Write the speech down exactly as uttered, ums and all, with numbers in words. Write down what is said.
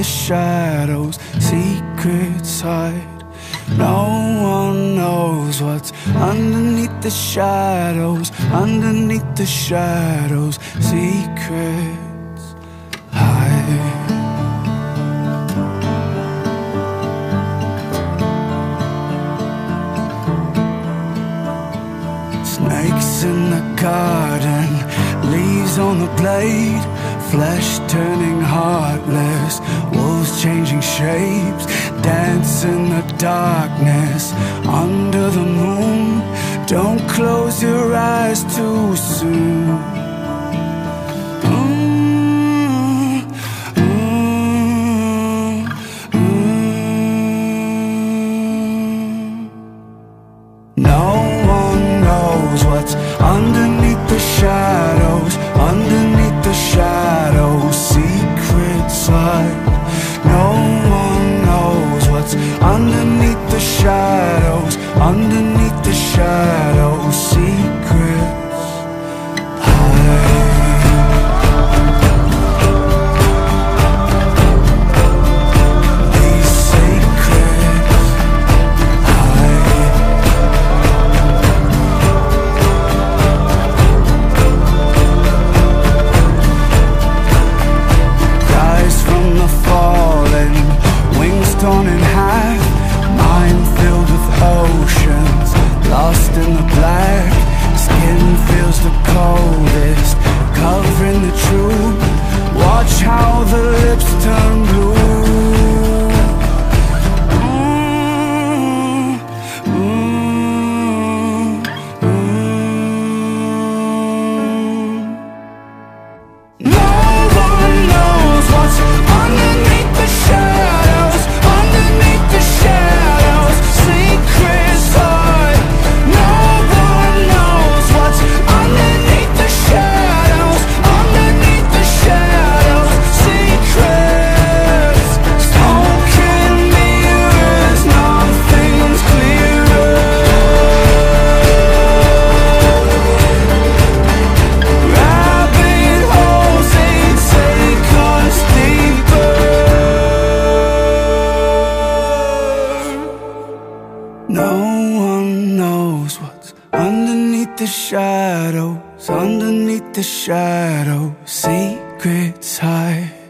the shadows, secrets hide. No one knows what's underneath the shadows, underneath the shadows, secrets hide. Snakes in the garden, leaves on the blade, flesh turning heartless, wolves changing shapes, dance in the darkness, under the moon. Don't close your eyes too soon. Mm, mm, mm. No one knows what's underneath the shadows, underneath the shadows, secrets hide. No one knows what's underneath the shadows, underneath the shadows, secrets hide. These secrets hide. Rise from the fallen, wings torn in half, mind filled with oceans, lost in the black. Skin feels the coldest, covering the truth. Watch how the lips turn blue. Mm, mm, mm. No one knows what's underneath the shadows, underneath the shadows, secrets hide. No one knows what's underneath the shadows, underneath the shadows, secrets. Smoke and mirrors, nothing's clearer. Rabbit holes, they take us deeper. No one knows what's underneath the shadows, underneath the shadows, secrets hide.